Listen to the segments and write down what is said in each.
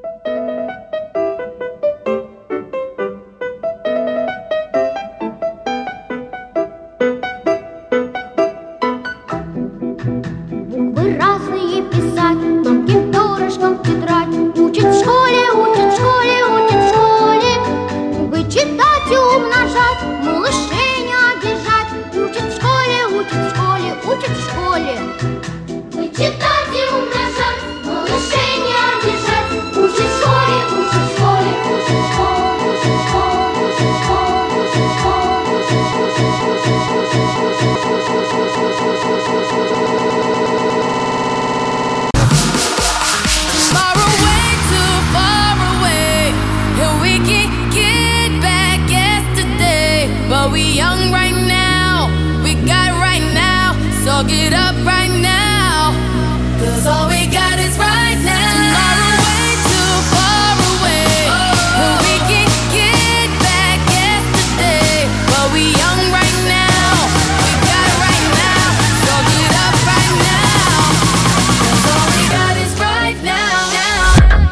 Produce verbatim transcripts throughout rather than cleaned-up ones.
Буквы разные писать, тонким перышком тетрадь. Учат в школе, учат в школе, учат в школе. Вычитать и умножать, малышей не обижать. Учат в школе, учат в школе, учат в школе. Вычитать и умножать, малышей не обижать. Учат в школе, учат в школе, учат в школе, учат в школе, учат в школе, учат в школе, учат в школе, but we young right now, we got right now, so get up right now, 'cause all we got is right now. Tomorrow way too far away, and we can get back yesterday, but we young right now, we got right now, so get up right now, 'cause all we got is right now, now.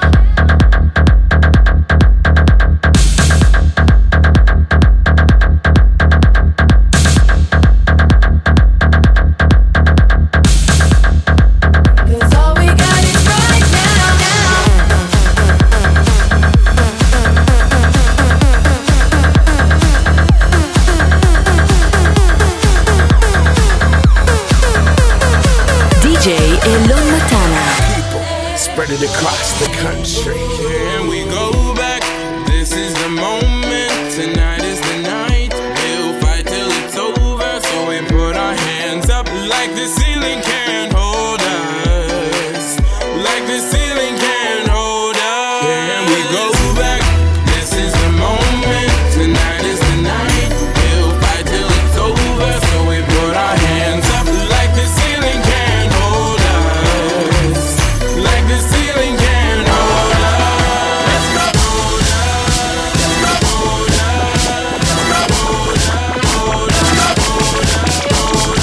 Elon Matana. People spread it across the country. Can we go back? This is the moment. Tonight is the night. We'll fight till it's over. So we put our hands up like the ceiling can't hold us. Like the ceiling can't hold us. Can we go back? This is the moment. Tonight is the night. We'll fight till it's over. So we put our hands up like the ceiling can't hold us. Like the ceiling can't hold us. Let's go. Hold us. Let's go. Hold us. Let's go. Hold us. Hold us. Hold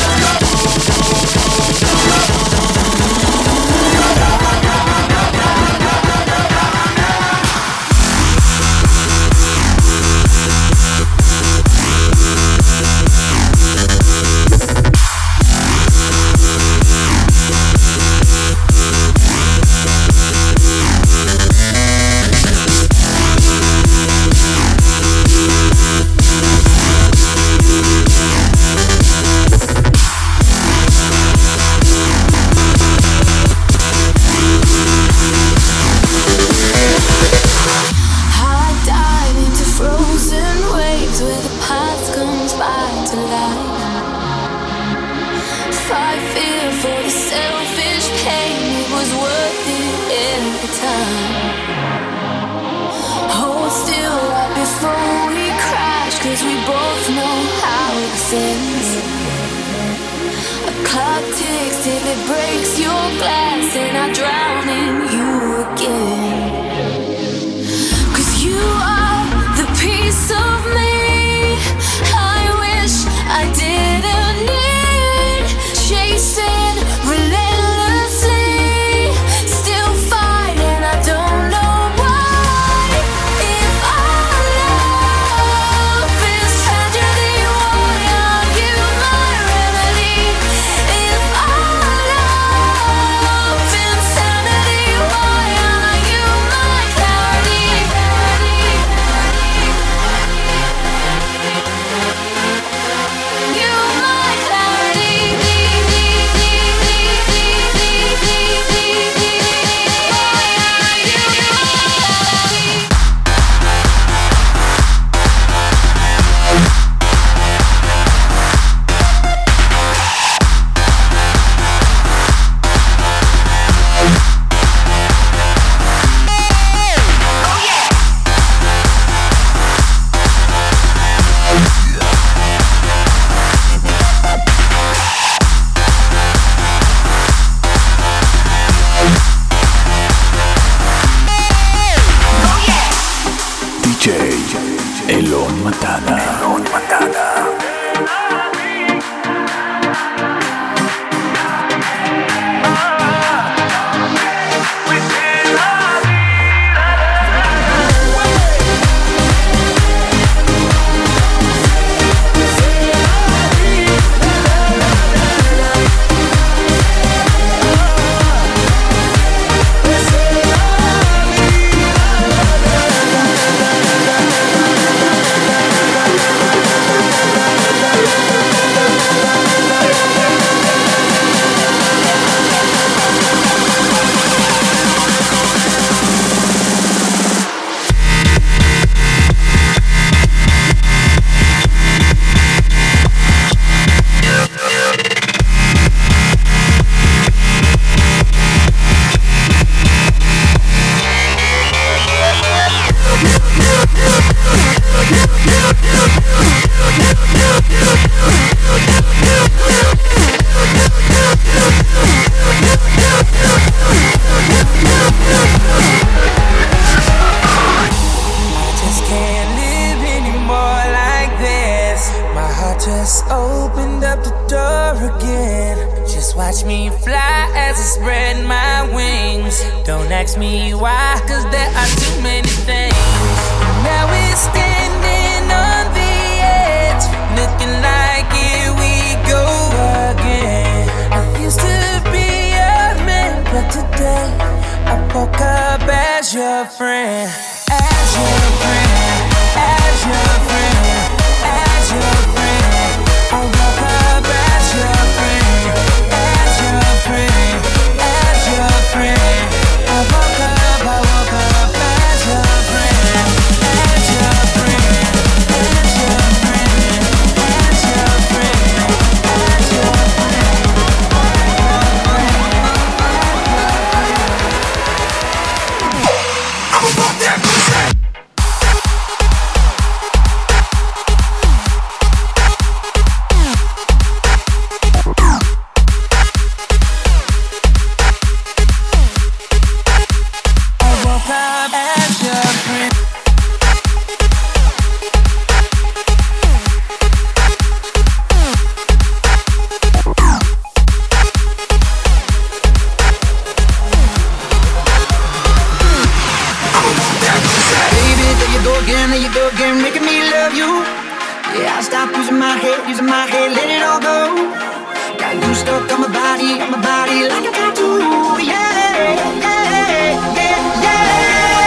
I dive into frozen waves where the past comes back to life. Fight fear for the selfish pain, it was worth it every time. Hold still right before we crash, 'cause we both know how it ends. A clock ticks till it breaks your glass, and I drown in you again. 'Cause you are the piece of me I wish I didn't need. Chasing relentlessly, still fighting, I don't know why. If our love is tragedy, why are you my remedy? If our love insanity, why are you to spread my wings. Don't ask me why, cause there are too many things. Now we're standing on the edge, looking like here we go again. I used to be a man, but today I woke up as your friend. As your friend, as your friend, as your friend. I woke up as your friend, as your friend, as your friend. I woke up, I woke up as your friend, as your friend, as your friend, as your friend, as your friend. I'm about that percent. Using my head, let it all go. Got you stuck on my body, on my body like a tattoo. Yeah, yeah, yeah, yeah.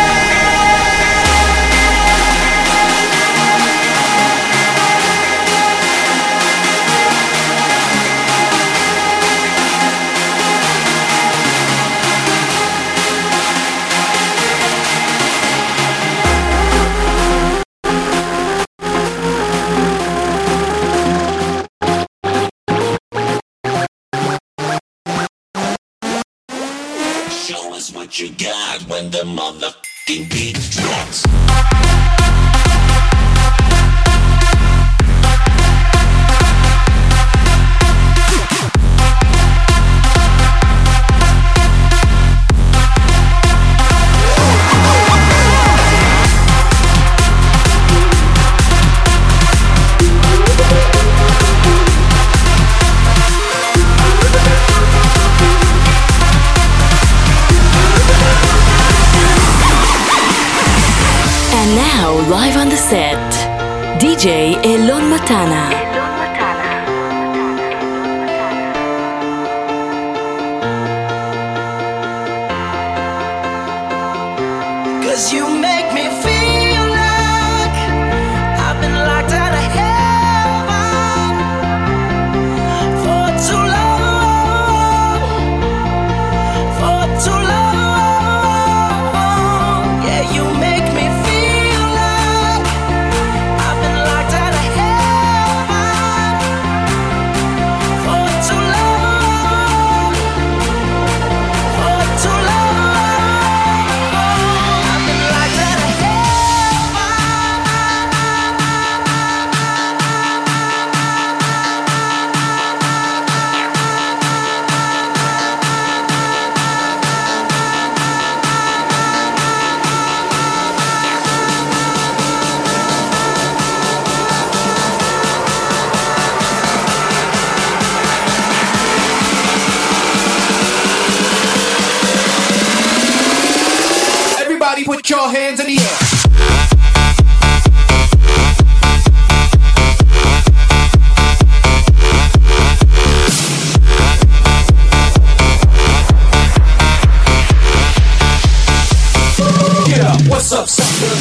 What you got when the motherfucking beat drops? Live on the set, D J Elon Matana. Cause you make me feel like I've been locked out of heaven for too long, for too long. Yeah, you make me feel like I've been locked out of heaven for too long, for too long. Put your hands in the air. Yeah, what's up, sucker?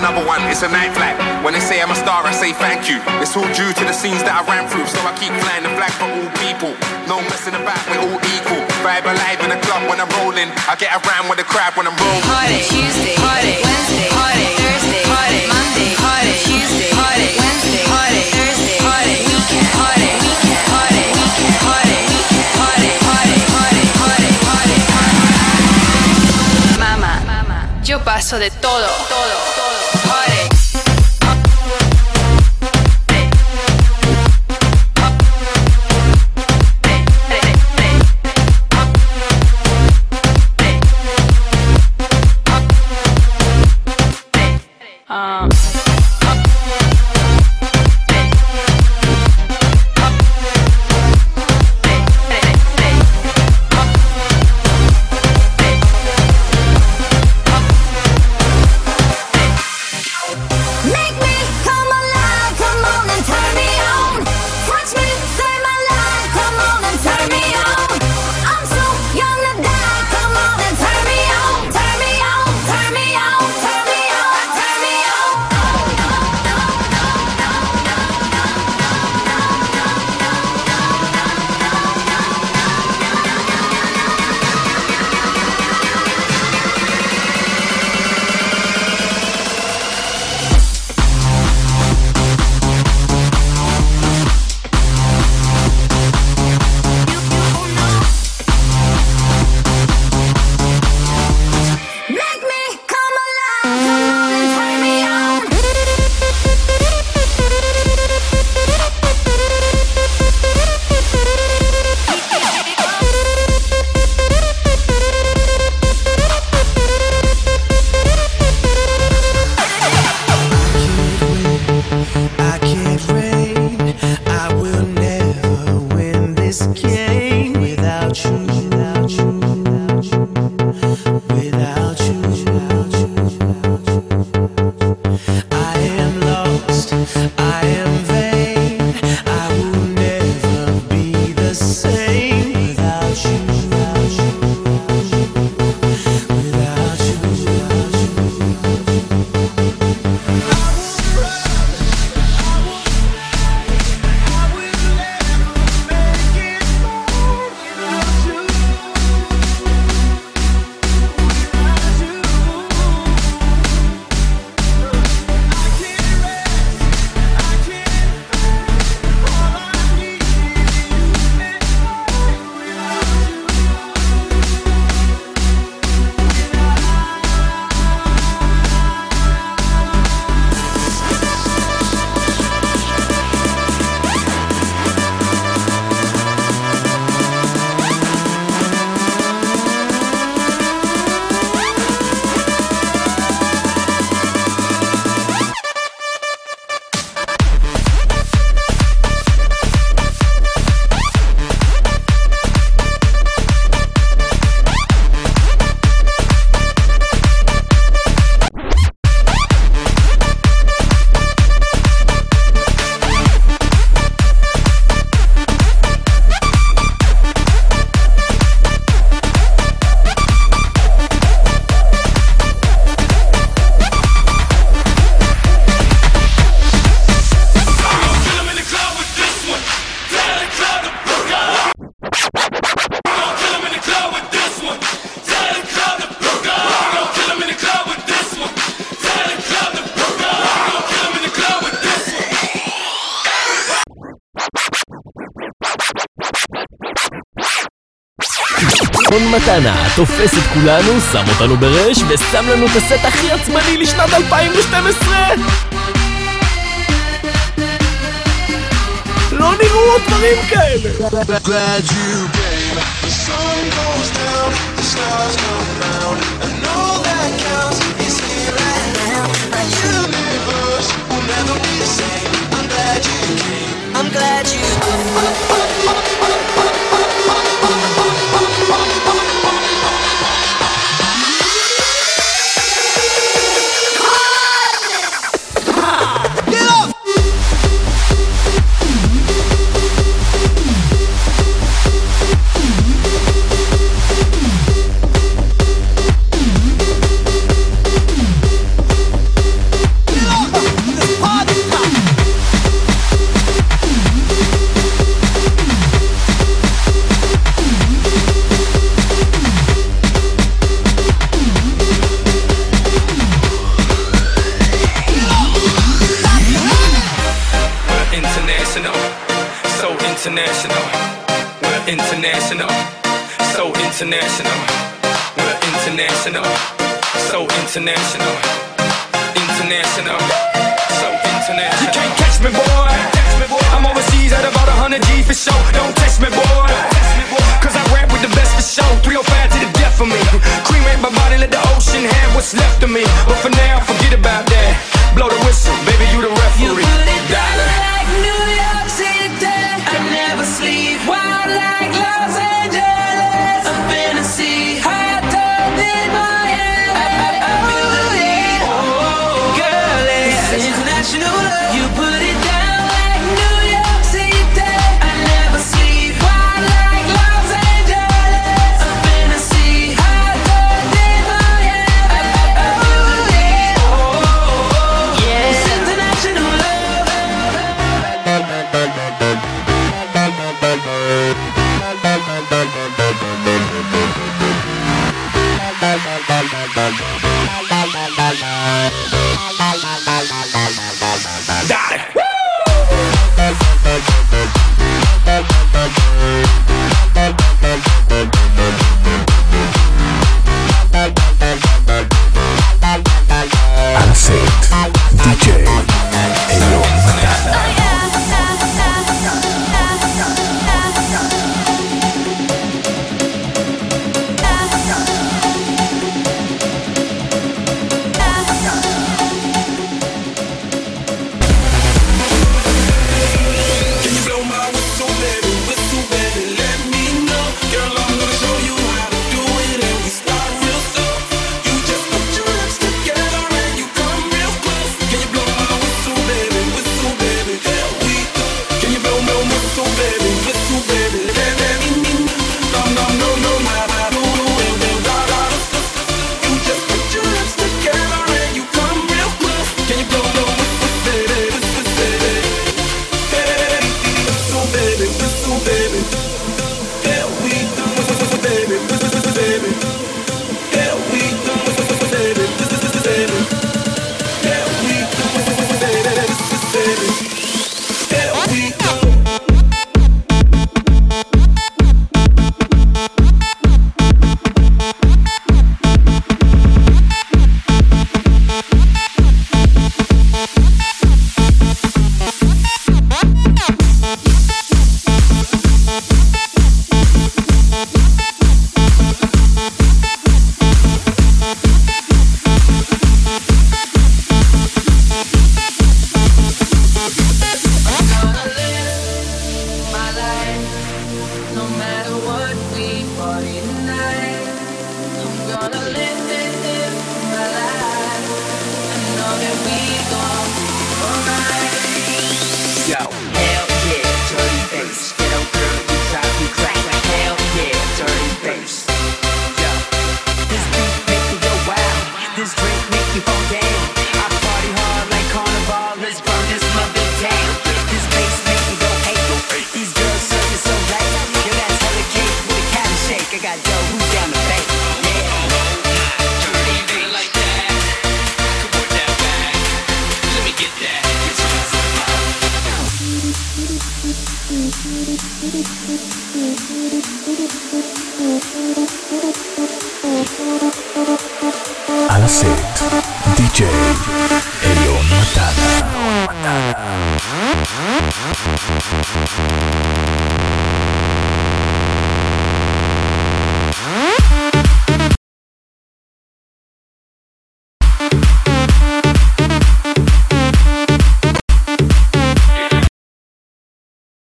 another one, it's a night flight. When they say I'm a star, I say thank you. It's all due to the scenes that I ran through. So I keep flying the flag for all people. No messing about, we're all equal. Vibe alive in the club when I'm rolling. I get around with the crowd when I'm rolling. Party Tuesday, party Wednesday, party Thursday, party Monday, party Tuesday, party Wednesday, party Thursday, party weekend, party weekend, party weekend, party weekend, party party party party party party. Mama, mama, yo paso de todo, todo, todo. Party. Um אלון מתנה תופס את כולנו, שם אותנו ברש ושם לנו את הסט הכי עצמני לשנת אלפיים ושתים עשרה. לא נראו דברים כאלה. Glad you came. The sun goes down, the stars come round, and all that counts is here and now. The universe will never be the same. I'm glad you came. I'm glad you came. international. We're international. So international. We're international. So international. International. So international. You can't catch me, boy. I'm overseas at about one hundred G for show. Don't test me, boy. Cause I rap with the best for show. three oh five to the death of me. Cream ain't my body, let the ocean have what's left of me. But for now, forget about that.